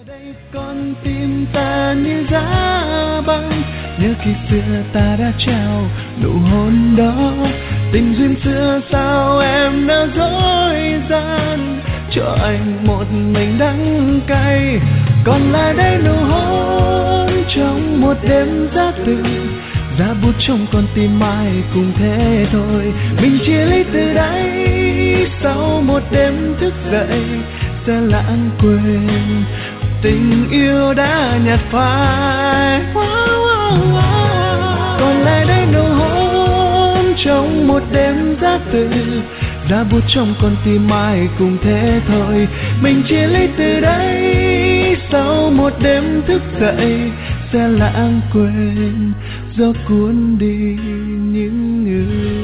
đây con tim ta như giá băng, nhớ khi xưa ta đã trao nụ hôn đó. Tình duyên xưa sao em đã dối gian, cho anh một mình đắng cay. Còn lại đây nụ hôn trong một đêm giá từ, giá bút trong con tim mai cùng thế thôi. Mình chia ly từ đây, sau một đêm thức dậy sẽ lãng quên tình yêu đã nhạt phai. Còn lại đây nụ hôn trong một đêm giá từ, giá bút trong con tim mai cùng thế thôi. Mình chia ly từ đây, sau một đêm thức dậy sẽ lãng quên gió cuốn đi những người.